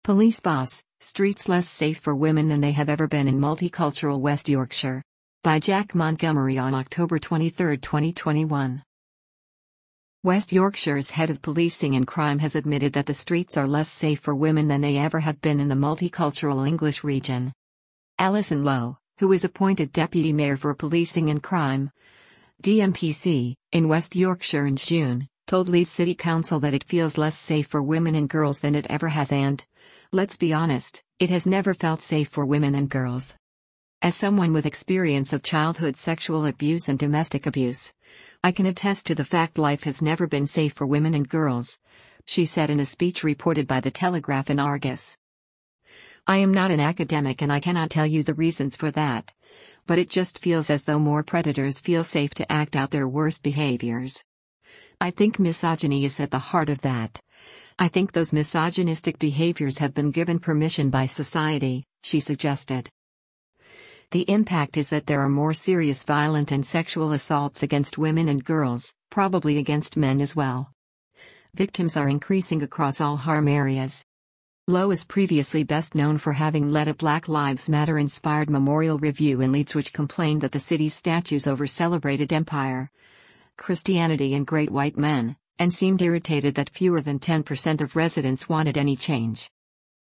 Police boss, streets less safe for women than they have ever been in multicultural West Yorkshire. By Jack Montgomery on October 23, 2021. West Yorkshire's head of policing and crime has admitted that the streets are less safe for women than they ever have been in the multicultural English region. Alison Lowe, who was appointed Deputy Mayor for Policing and Crime, DMPC, in West Yorkshire in June, told Leeds City Council that it feels less safe for women and girls than it ever has and, let's be honest, it has never felt safe for women and girls. As someone with experience of childhood sexual abuse and domestic abuse, I can attest to the fact life has never been safe for women and girls, she said in a speech reported by The Telegraph and Argus. I am not an academic and I cannot tell you the reasons for that, but it just feels as though more predators feel safe to act out their worst behaviors. I think misogyny is at the heart of that. I think those misogynistic behaviors have been given permission by society, she suggested. The impact is that there are more serious violent and sexual assaults against women and girls, probably against men as well. Victims are increasing across all harm areas. Lowe is previously best known for having led a Black Lives Matter-inspired memorial review in Leeds which complained that the city's statues over-celebrated empire, Christianity and great white men, and seemed irritated that fewer than 10% of residents wanted any change.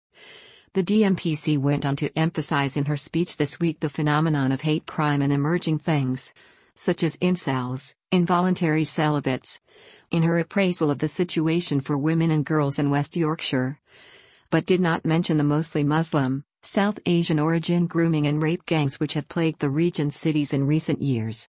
The DMPC went on to emphasize in her speech this week the phenomenon of hate crime and emerging things, such as incels, involuntary celibates, in her appraisal of the situation for women and girls in West Yorkshire, but did not mention the mostly Muslim, South Asian origin grooming and rape gangs which have plagued the region's cities in recent years.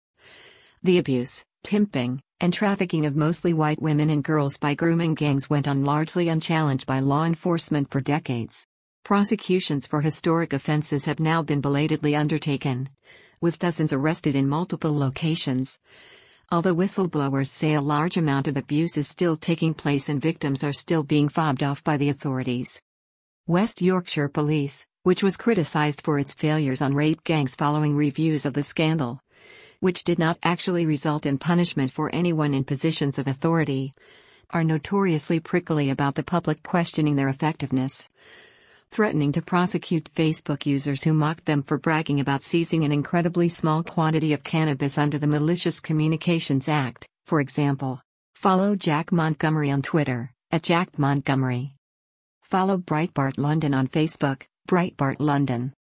The abuse, pimping, and trafficking of mostly white women and girls by grooming gangs went on largely unchallenged by law enforcement for decades. Prosecutions for historic offenses have now been belatedly undertaken, with dozens arrested in multiple locations. Although whistleblowers say a large amount of abuse is still taking place and victims are still being fobbed off by the authorities. West Yorkshire Police, which was criticised for its failures on rape gangs following reviews of the scandal, which did not actually result in punishment for anyone in positions of authority, are notoriously prickly about the public questioning their effectiveness, threatening to prosecute Facebook users who mocked them for bragging about seizing an incredibly small quantity of cannabis under the Malicious Communications Act, for example. Follow Jack Montgomery on Twitter, @JackMontgomery. Follow Breitbart London on Facebook, Breitbart London.